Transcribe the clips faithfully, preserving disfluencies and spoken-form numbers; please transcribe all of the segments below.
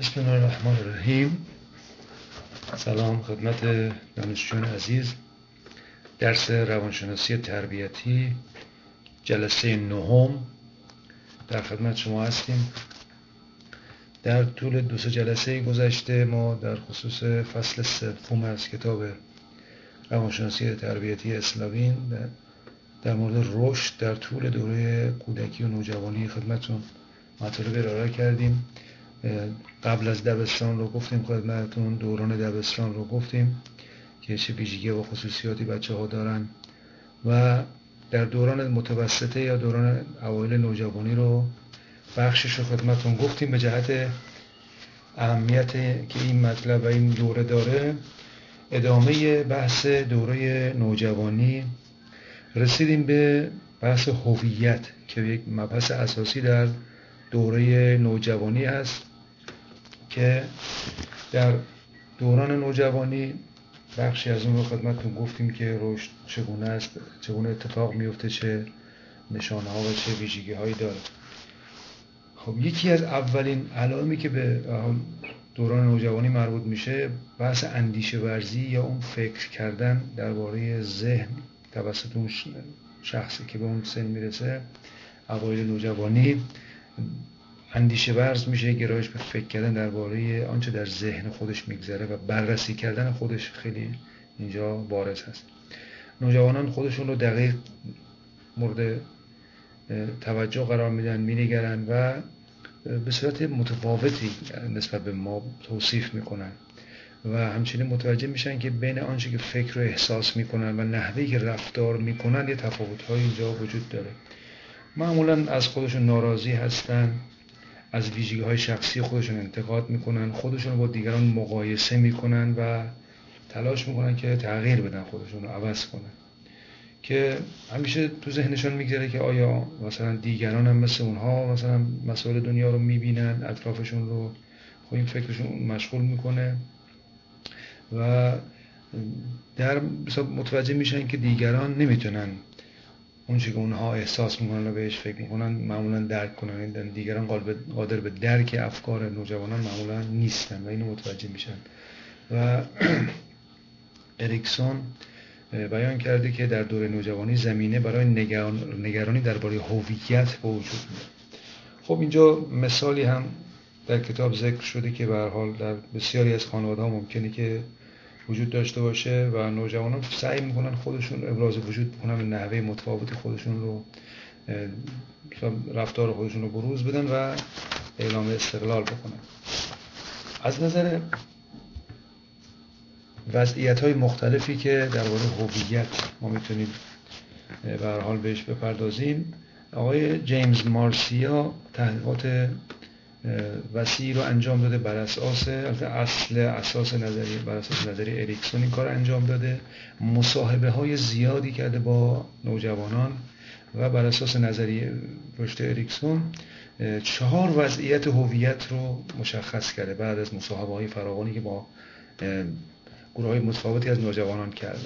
بسم الله الرحمن الرحیم. سلام خدمت دانشجویان عزیز. درس روانشناسی تربیتی جلسه نهم در خدمت شما هستیم. در طول دو سه جلسه گذشته ما در خصوص فصل سوم از کتاب روانشناسی تربیتی اسلاوین در مورد رشد در طول دوره کودکی و نوجوانی خدمتتون مطالب ارائه کردیم. قبل از دبستان رو گفتیم خدمتتون، دوران دبستان رو گفتیم که چه ویژگی و خصوصیاتی بچه ها دارن و در دوران متوسطه یا دوران اوایل نوجوانی رو بخشش رو خدمتتون گفتیم. به جهت اهمیت که این مطلب و این دوره داره، ادامه بحث دوره نوجوانی رسیدیم به بحث هویت که یک مبحث اساسی در دوره نوجوانی است که در دوران نوجوانی بخشی از اون رو خدمتتون گفتیم که رشد چگونه است، چگونه اتفاق میفته، چه نشانه ها و چه ویژگی هایی داره. خب یکی از اولین علائمی که به دوران نوجوانی مربوط میشه بحث اندیشه ورزی یا اون فکر کردن درباره ذهن توسط اون شخصی که به اون سن میرسه. اوایل نوجوانی اندیشه ورز میشه، گرایش به فکر کردن درباره آنچه در ذهن خودش میگذره و بررسی کردن خودش خیلی اینجا بارز هست. نوجوانان خودشون رو دقیق مورد توجه قرار میدن، مینگرن و به صورت متفاوتی نسبت به ما توصیف میکنن و همچنین متوجه میشن که بین آنچه که فکر و احساس میکنن و نحوهی که رفتار میکنن یه تفاوت‌های اینجا وجود داره. معمولا از خودشون ناراضی هستن، از ویژگی‌های شخصی خودشون انتقاد میکنن، خودشون با دیگران مقایسه میکنن و تلاش میکنن که تغییر بدن، خودشون رو عوض کنن، که همیشه تو ذهنشون میگذره که آیا مثلا دیگران هم مثل اونها مثلا مسائل دنیا رو میبینن، اطرافشون رو. خب این فکرشون مشغول میکنه و در متوجه میشن که دیگران نمیتونن اون چیزی که اونها احساس میکنن و بهش فکر میکنن معمولا درک کنن. دیگران قادر به درک افکار نوجوانان معمولا نیستن و اینو متوجه میشن. و اریکسون بیان کرده که در دوره نوجوانی زمینه برای نگرانی درباره هویت به وجود میاد. خب اینجا مثالی هم در کتاب ذکر شده که به هر حال در بسیاری از خانواده‌ها ممکنه که وجود داشته باشه و نوجوانان سعی میکنن خودشون ابراز وجود بکنن و نحوه متفاوت خودشون رو، رفتار خودشون رو بروز بدن و اعلام استقلال بکنن. از نظر وضعیت‌های مختلفی که درباره هویت ما میتونیم به هر حال بهش بپردازیم، آقای جیمز مارسیا تحقیقات وسیعی رو انجام داده بر اساس اصل اساس نظری بر اساس نظری اریکسون این کار انجام داده. مصاحبه های زیادی کرده با نوجوانان و بر اساس نظریه رشد اریکسون چهار وضعیت هویت رو مشخص کرده بعد از مصاحبه های فراوانی که با گروه های متفاوتی از نوجوانان کرده،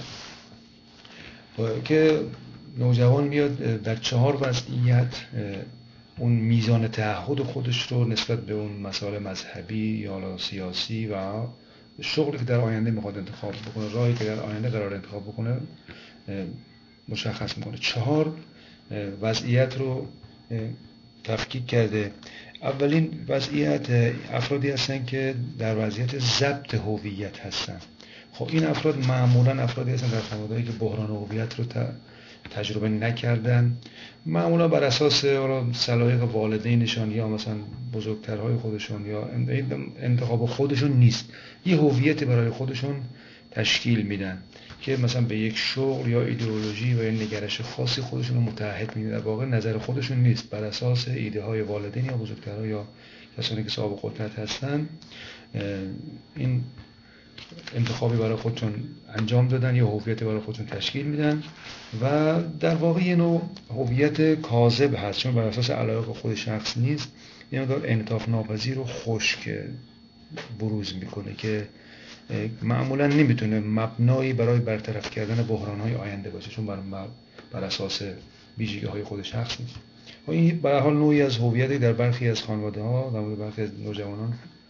که نوجوان میاد در چهار وضعیت اون میزان تعهد خودش رو نسبت به اون مسائل مذهبی یا سیاسی و شغلی که در آینده میخواد انتخاب بکنه، راهی که در آینده قرار انتخاب بکنه مشخص میکنه. چهار وضعیت رو تفکیک کرده. اولین وضعیت افرادی هستن که در وضعیت ضبط هویت هستن. خب این افراد معمولا افرادی هستن در خانواده‌ای که بحران هویت رو تجربه نکردن، معمولا بر اساس سلایق والدینشان یا مثلا بزرگترهای خودشون یا انتخاب خودشون نیست، یه هویت برای خودشون تشکیل میدن که مثلا به یک شغل یا ایدئولوژی و یا نگرش خاصی خودشون رو متعهد میدن. در واقع نظر خودشون نیست، بر اساس ایده های والدین یا بزرگترها یا کسانی که صاحب قدرت هستن این انتخابی برای خودشون انجام دادن یا هویت برای خودشون تشکیل میدن و در واقع یه نوع هویت کاذب هست، چون بر اساس علایق خود شخص نیست، یه مقدار انعطاف ناپذیر و خشک بروز میکنه که معمولا نمیتونه مبنایی برای برطرف کردن بحران‌های آینده باشه، چون بر, بر اساس ویژگی‌های خود شخص نیست. و این به هر حال نوعی از هویتی در برخی از خانواده‌ها، در مورد برخی از نوجوانان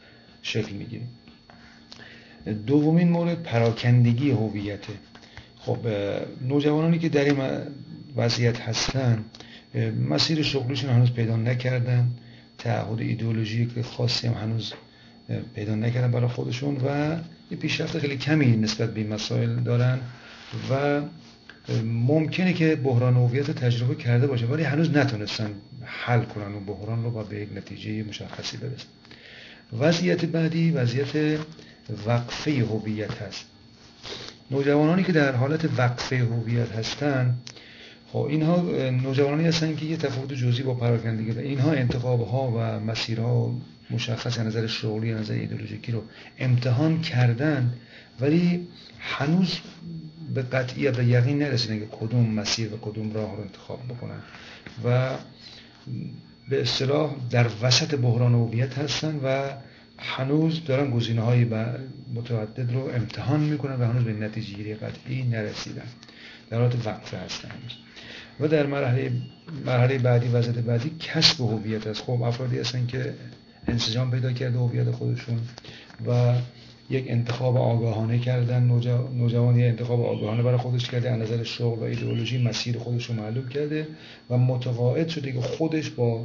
شکل میگیره. دومین مورد پراکندگی هویته. خب نوجوانانی که در این وضعیت هستن مسیر شغلیشون هنوز پیدا نکردن، تعهد ایدئولوژیک خاصی هم هنوز پیدا نکردن برای خودشون و یه پیشرفت خیلی کمی نسبت به این مسائل دارن و ممکنه که بحران هویت تجربه کرده باشه ولی هنوز نتونستن حل کنن اون بحران رو و به یک نتیجه مشخصی برسن. وضعیت بعدی وضعیت وقفه هویت هست. نوجوانانی که در حالت وقفه هویت هستن، خب اینها نوجوانانی هستن که یه تفاوت جزئی با پراکندگی دارن. اینها انتخاب‌ها و مسیرها مشخص از نظر شغلی از نظر ایدئولوژیکی رو امتحان کردن ولی هنوز به قطعیت و یقین نرسیدن که کدوم مسیر و کدوم راه رو انتخاب بکنن و به اصطلاح در وسط بحران هویت هستن و هنوز دارن گزینه‌های متعدد رو امتحان میکنن و هنوز به نتیجه گیری قطعی نرسیدن، در حالت وقفه هستن هنوز. و در مرحله مرحله بعدی وضعیت بعدی کسب هویت است. خب افرادی هستن که انسجام پیدا کرده هویت خودشون و یک انتخاب آگاهانه کردن. نوجوان یک انتخاب آگاهانه برای خودش کرده، از نظر شغل و ایدئولوژی مسیر خودش رو معلوم کرده و متقاعد شده که خودش با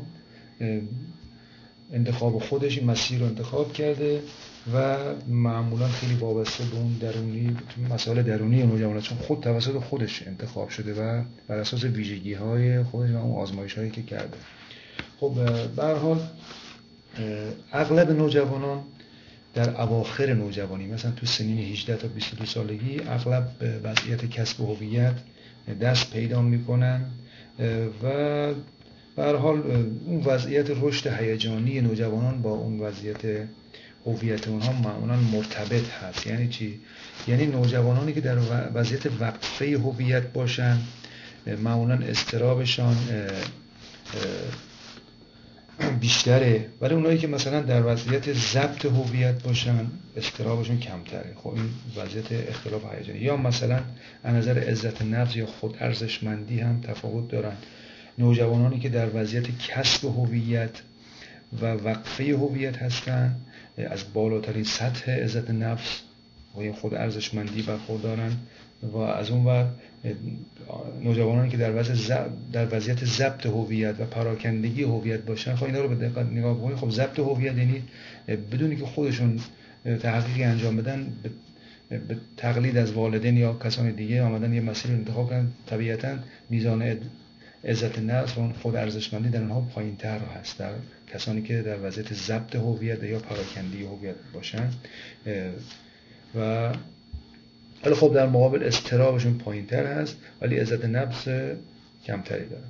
انتخاب خودش این مسیر رو انتخاب کرده و معمولا خیلی وابسته به اون درونی مسائل درونی نوجوانه، چون خود توسط خودش انتخاب شده و بر اساس ویژگی های خودش و اون آزمایش هایی که کرده. خب به هر حال اغلب نوجوانان در اواخر نوجوانی، مثلا تو سنین هجده تا بیست و دو سالگی، اغلب به وضعیت کسب هویت دست پیدا میکنن و به هر حال اون وضعیت رشد هیجانی نوجوانان با اون وضعیت هویت اونها معمولا مرتبط هست. یعنی چی؟ یعنی نوجوانانی که در وضعیت وقفه هویت باشن معمولا اضطرابشان بیشتره، ولی اونایی که مثلا در وضعیت ضبط هویت باشن اضطرابشون کمتره. خب این وضعیت اختلاف هیجانی. یا مثلا از نظر عزت نفس یا خود ارزشمندی هم تفاوت دارن. نوجوانانی که در وضعیت کسب هویت و وقفه هویت هستن از بالاترین سطح عزت نفس و خود ارزشمندی برخوردارن و از اون ور نوجوانانی که در وضع در وضعیت ضبط هویت و پراکندگی هویت باشن. خب اینا رو به دقت نگاه کنید. خب ضبط هویت یعنی بدونی که خودشون تحقیقی انجام بدن، به تقلید از والدین یا کسان دیگه آمدن یه مسیر رو انتخاب کردن، طبیعتاً میزان عزت نفس و خود ارزشمندی در اونها پایین‌تر هست در کسانی که در وضعیت ضبط هویت یا پراکندگی هویت باشن و ولی خب در مقابل اضطرابشون پایین‌تر هست ولی عزت نفس کمتری دارن.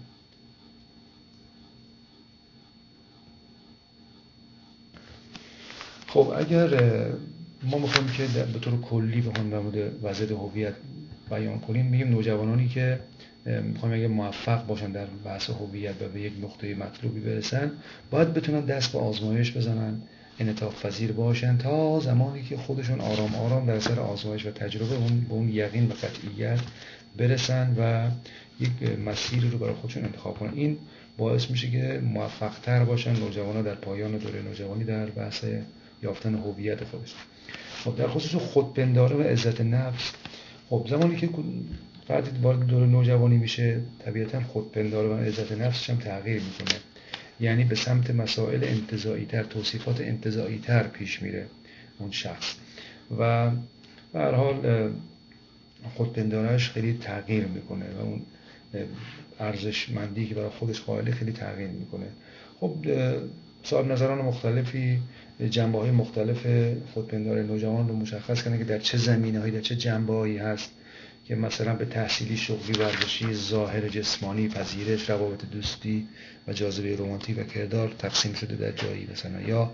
خب اگر ما میخوایم که به طور کلی بخوایم در مورد وضعیت هویت بیان کنیم، میگیم نوجوانانی که میخوایم اگه موفق باشن در بحث هویت و به یک نقطه مطلوبی برسن باید بتونن دست به آزمایش بزنن، انعطاف پذیر باشن تا زمانی که خودشون آرام آرام در اثر آزمایش و تجربه اون به اون یقین و قطعیت برسن و یک مسیری رو برای خودشون انتخاب کنن. این باعث میشه که موفق تر باشن نوجوانا در پایان دوره نوجوانی در بحث یافتن هویت خودشون. خب در خصوص خودپنداری و عزت نفس، خب زمانی که فردی وارد دوره نوجوانی میشه طبیعتاً خودپنداری و عزت نفسش هم تغییر میکنه، یعنی به سمت مسائل انتزاعی تر، توصیفات انتزاعی تر پیش میره اون شخص و به هر حال خودپنداریش خیلی تغییر میکنه و اون ارزشمندی که برای خودش قائله خیلی تغییر میکنه. خب صاحب نظران مختلفی جنبه‌های مختلف خودپنداری نوجوان رو مشخص کنه که در چه زمینه‌هایی در چه جنبه‌هایی هست که مثلا به تحصیلی، شغلی، ورزشی، ظاهر جسمانی، پذیرش، روابط دوستی و جاذبه رمانتیک و کردار تقسیم شده در جایی مثلا یا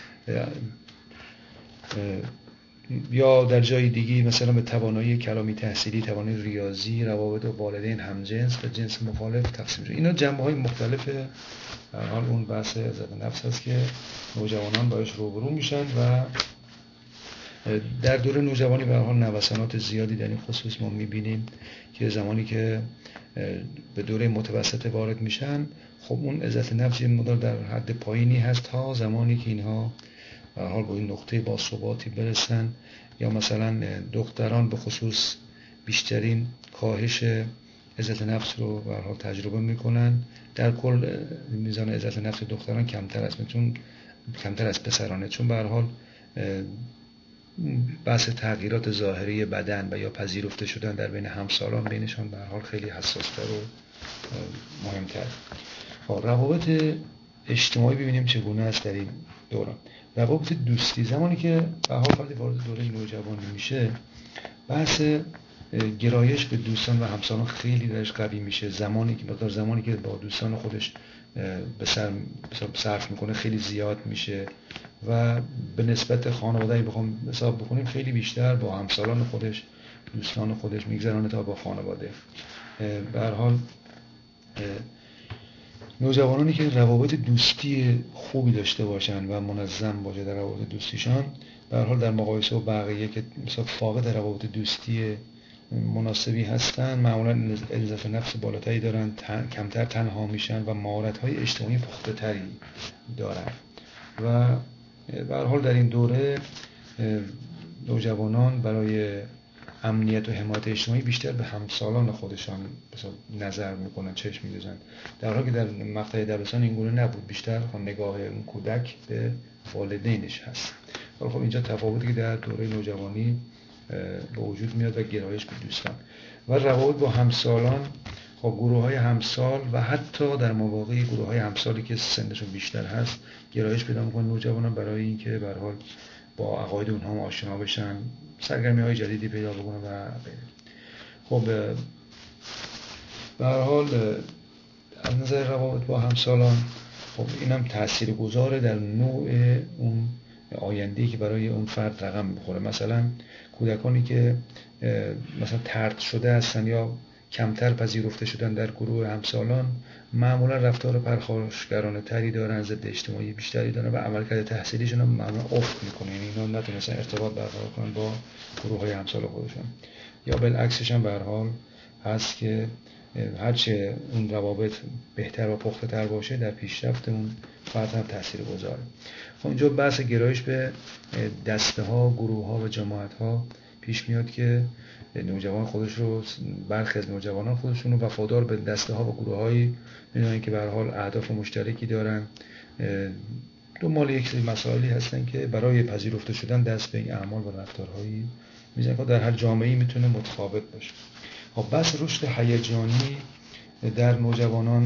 یا در جای دیگی مثلا به توانایی کلامی تحصیلی، توانایی ریاضی، روابط والدین همجنس و جنس مخالف تقسیم شده. اینا جنبه‌های مختلف در حال اون بحث عزت نفس هست که نوجوانان باهاش روبرو میشن و در دوره نوجوانی به هر حال نوسانات زیادی در این خصوص ما میبینیم که زمانی که به دوره متوسطه وارد میشن خب اون عزت نفس یه مقدار در حد پایینی هست تا زمانی که اینها به هر حال با این نقطه باثباتی برسن، یا مثلا دختران به خصوص بیشترین کاهش عزت نفس رو به هر حال تجربه میکنن. در کل میزان عزت نفس دختران کمتر است، چون کمتر از پسرانه، چون به هر حال بحث تغییرات ظاهری بدن و یا پذیرفته شدن در بین همسالان بینشان به هر حال خیلی حساس‌تر و مهمتر. روابط اجتماعی ببینیم چگونه است در این دوران. روابط دوستی، زمانی که به هر حال فردی وارد دوره نوجوانی میشه، بحث گرایش به دوستان و همسالان خیلی درش قوی میشه. زمانی که مقدار زمانی که با دوستان خودش به سر صرف میکنه خیلی زیاد میشه و به نسبت خانواده‌ای بخوام حساب بکنیم خیلی بیشتر با همسالان خودش، دوستان خودش میگذرانه تا با خانواده. به هر حال نوجوانانی که روابط دوستی خوبی داشته باشن و منظم باشه در روابط دوستیشان، به هر حال در مقایسه با بقیه که مثلا فاقد روابط دوستی مناسبی هستن، معمولا عزت نفس بالاتری دارن، تن، کمتر تنها میشن و مهارت‌های اجتماعی پخته تری دارن. و به هر حال در این دوره نوجوانان برای امنیت و حمایت اجتماعی بیشتر به همسالان خودشان نظر میکنن، چشم می‌دوزن، در حالی که در مقطع دبستان این گونه نبود، بیشتر نگاه اون کودک به والدینش هست. خب اینجا تفاوتی که در دوره نوجوانی به وجود میاد و گرایش به دوستان و روابط با همسالان. خب گروه های همسال و حتی در مواقع گروه های همسالی که سنشون بیشتر هست گرایش پیدا میکنن نوجوانان برای اینکه به هر حال با عقاید اونها آشنا بشن، سرگرمی های جدیدی پیدا بکنن و غیره. خب به هر حال از نظر روابط با همسالان، خب اینم تاثیرگذاره در نوع اون آینده‌ای که برای اون فرد رقم میخوره. مثلا کودکانی که مثلا طرد شده هستن یا کمتر پذیرفته شدن در گروه همسالان، معمولا رفتار پرخاشگرانه تری دارن، ضد اجتماعی بیشتری دارن و عملکرد تحصیلیشون هم معمولا افت میکنه، یعنی اینا نتونستن ارتباط برقرار کنن با گروه های همسال خودشون. یا بالعکسش هم به هر حال هست که هرچه اون روابط بهتر و پخته تر باشه در پیشرفت اون فرد هم تاثیر گذاره. خب اینجا بحث گرایش به دسته ها، گروه ها و جماعت ها پیش میاد که نوجوان خودش رو، برخی از نوجوانان خودشون رو وفادار به دسته ها و گروه هایی میدونن که به هر حال اهداف مشترکی دارن، دنبال یک سری مسائلی هستن که برای پذیرفته شدن دست به این اعمال و رفتارهایی میزنن که در هر جامعه‌ای میتونه متفاوت باشه. خب بس رشد هیجانی در نوجوانان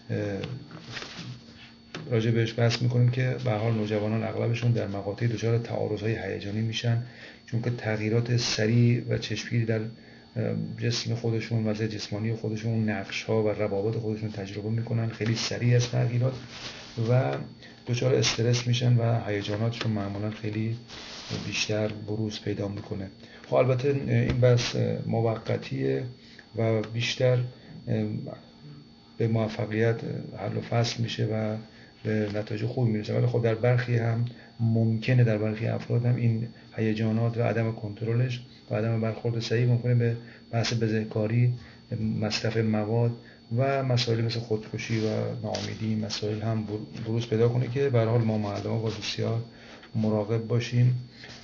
راجع بهش بحث میکنیم که به هر حال نوجوانان اغلبشون در مقاطع دچار تعارض‌های هیجانی میشن، چون که تغییرات سریع و چشمگیری در جسم خودشون، وضع جسمانی خودشون، نقش‌ها و روابط خودشون تجربه میکنن، خیلی سریع از تغییرات و دچار استرس میشن و هیجاناتشون معمولا خیلی بیشتر بروز پیدا میکنه. خب البته این بحث موقتیه و بیشتر به موفقیت حل و فصل میشه و به نتایج خوبی میرسه، ولی خب در برخی هم ممکنه در برخی افراد هم این هیجانات و عدم کنترلش و عدم برخورد صحیح ممکنه به بحث بزهکاری، مصرف مواد و مسائل مثل خودکشی و ناامیدی مسائل هم بروز پیدا کنه که به هر حال ما معلمان باید بسیار مراقب باشیم.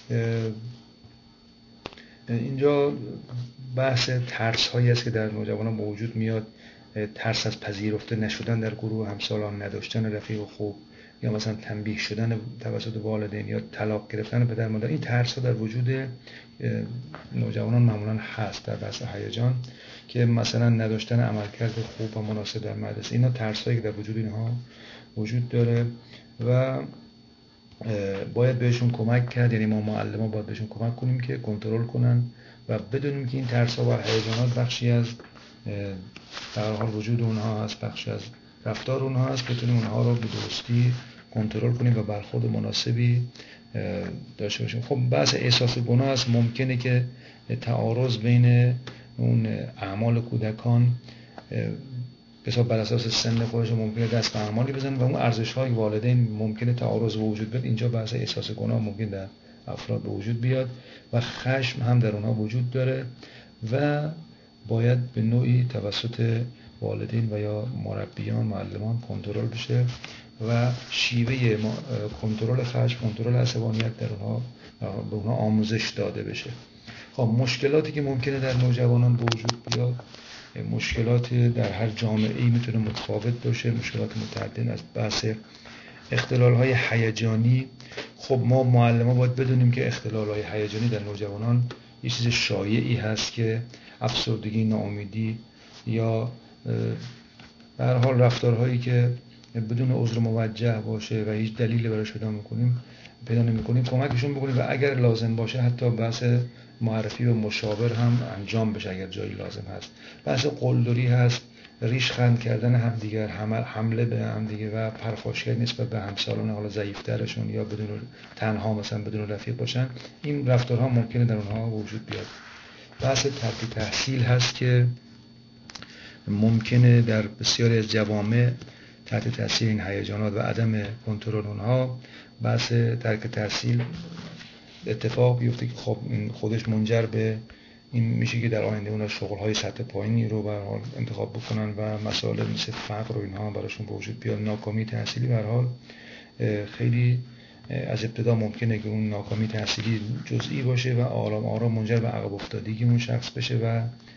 اینجا بحث ترس هایی است که در نوجوانان به وجود میاد، ترس از پذیرفته نشدن در گروه همسالان، نداشتن رفیق خوب، یا مثلا تنبیه شدن توسط والدین یا طلاق گرفتن پدر مادر. این ترس ها در وجود نوجوانان معمولا هست در بحث هیجان، که مثلا نداشتن عملکرد خوب و مناسب در مدرسه، اینا ترس هایی که در وجود اینها وجود داره و باید بهشون کمک کرد، یعنی ما معلمان باید بهشون کمک کنیم که کنترل کنن و بدونیم که این ترس ها و هیجانات بخشی از در حال وجود اونها هست، بخشی از رفتار اونها هست، بتونیم اونها رو به درستی کنترل کنیم و برخورد مناسبی داشته باشیم. خب بحث احساس گناه است. ممکنه که تعارض بین اون اعمال کودکان بسیار بر اساس سن خودشون ممکنه دست به اعمالی بزنن و اون ارزش‌های والدین ممکنه تعارض وجود بیاد. اینجا بحث احساس گناه ممکن در افراد به وجود بیاد و خشم هم در اونها وجود داره و باید به نوعی توسط والدین و یا مربیان، معلمان کنترل بشه و شیوه کنترل خشم، کنترل عصبانیت در اونها به اونها آموزش داده بشه. خب مشکلاتی که ممکنه در نوجوانان به وجود بیاد، مشکلات در هر جامعه‌ای میتونه متفاوت باشه، مشکلات متعدد از بحث اختلال‌های هیجانی. خب ما معلمان باید بدونیم که اختلال‌های هیجانی در نوجوانان یه چیز شایعی هست که افسردگی، ناامیدی یا به هر حال رفتارهایی که بدون عذر موجه باشه و هیچ دلیلی براش پیدا می‌کنیم پیدا نمی‌کنیم کمکشون بکنیم و اگر لازم باشه حتی بحث معرفی به مشاور هم انجام بشه اگر جایی لازم هست. بحث قلدری هست، ریشخند کردن همدیگر، حمله به همدیگه و پرخاشگری نسبت به همسالان حالا ضعیف‌ترشون یا بدون تنها مثلا بدون رفیق باشن. این رفتارها ممکنه در اونها وجود بیاد. بحث ترک تحصیل هست که ممکنه در بسیاری از جوامع تحت تاثیر این هیجانات و عدم کنترل اونها بحث ترک تحصیل اتفاق بیفته که خب این خودش منجر به این میشه که در آینده اونا شغل‌های سطح پایینی رو به هر حال انتخاب بکنن و مسائل مثل فقر و اینها براشون به وجود بیاد. ناکامی تحصیلی به هر حال خیلی از ابتدا ممکنه که اون ناکامی تحصیلی جزئی باشه و آرام آرام منجر به عقب افتادگی اون شخص بشه و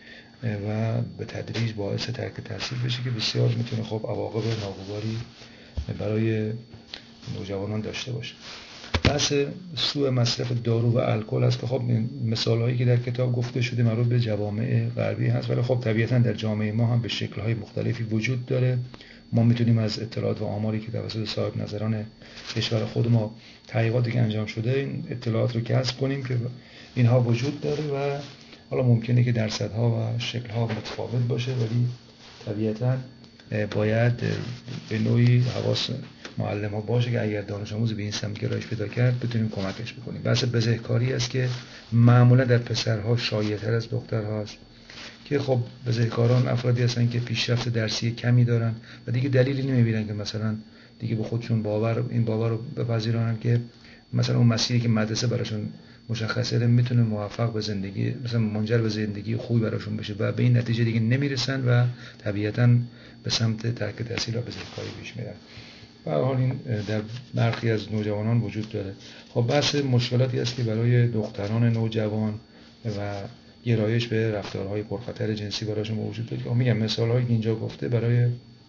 و به تدریج باعث ترک تحصیل بشه که بسیار میتونه خب عواقب ناگواری برای نوجوانان داشته باشه. بحث سوء مصرف دارو و الکل هست که خب مثال هایی که در کتاب گفته شده مربوط به جوامع غربی هست، ولی خب طبیعتا در جامعه ما هم به شکل های مختلفی وجود داره. ما میتونیم از اطلاعات و آماری که توسط صاحب نظران کشور خود ما تحقیقاتی که انجام شده این اطلاعات رو کسب کنیم که اینها وجود داره و حالا ممکنه که درصدها و شکلها متفاوت باشه، ولی طبیعتا باید به نوعی حواس معلم ها باشه که اگر دانش آموز به این سمت گرایش پیدا کرد بتونیم کمکش بکنیم. بحث بزهکاری است که معمولا در پسرها شایع‌تر از دخترهاست که خب بزهکاران افرادی هستن که پیشرفت درسی کمی دارن و دیگه دلیلی نمیبینن که مثلا دیگه به خودشون باور این باور رو بپذیرانن که مثلا اون مسیری که مدرسه براشون مشخصه میتونه موفق به زندگی مثلا منجر به زندگی خوبی براشون بشه و به این نتیجه دیگه نمیرسن و طبیعتاً به سمت ترک تحصیل و بزهکاری پیش میرن. به هر حال این در برخی از نوجوانان وجود داره. خب بحث مشکلاتی است که برای دختران نوجوان و گرایش به رفتارهای پرخطر جنسی براشون وجود داره. میگم مثال‌هایی که اینجا گفته برای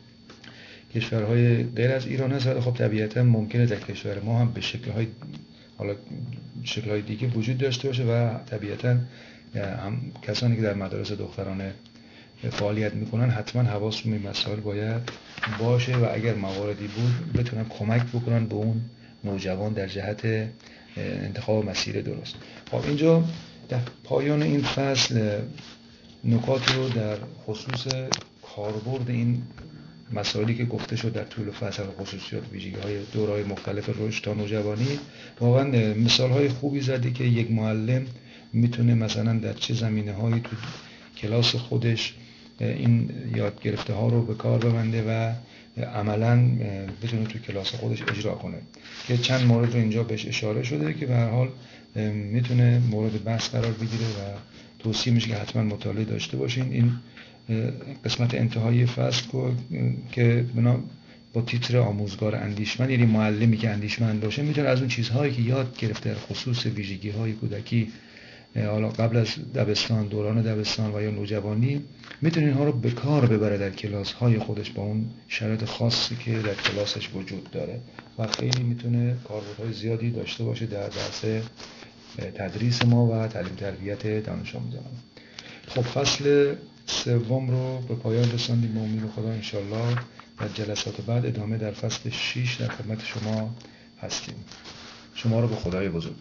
کشورهای غیر از ایران هست، ولی خب طبیعتاً ممکنه در کشور ما هم به شکل‌های حالا شکل‌های دیگه وجود داشته باشه و طبیعتاً هم کسانی که در مدارس دخترانه فعالیت میکنن حتما حواسشون به مسائل باید باشه و اگر مواردی بود بتونن کمک بکنن به اون نوجوان در جهت انتخاب مسیر درست. خب اینجا در پایان این فصل نکات رو در خصوص کاربرد این مسائلی که گفته شد در طول فصل، خصوصیات ویژگی‌های دوره‌های مختلف رشد تا نوجوانی، واقعا مثال‌های خوبی زدی که یک معلم میتونه مثلا در چه زمینه‌هایی تو کلاس خودش این یاد گرفته ها رو به کار ببنده و عملاً بتونه تو کلاس خودش اجرا کنه که چند مورد رو اینجا بهش اشاره شده که به هر حال میتونه مورد بحث قرار بگیره و توصیه میشه که حتما مطالعه داشته باشین. این قسمت انتهایی فصل که بنا با تیتر آموزگار اندیشمند، یعنی معلمی که اندیشمند باشه میتونه از اون چیزهایی که یاد گرفته در خصوص ویژگی‌های کودکی حالا قبل از دبستان، دوران دبستان و یا نوجوانی، میتونه اینها رو به کار ببره در کلاس های خودش با اون شرایط خاصی که در کلاسش وجود داره و خیلی میتونه کاربردهای زیادی داشته باشه در بحث تدریس ما و تعلیم تربیت دانش آموزان. خب فصل سوم رو به پایان رساندیم به امید خدا. انشالله در جلسات بعد ادامه در فصل شش در خدمت شما هستیم. شما رو به خدای بزرگ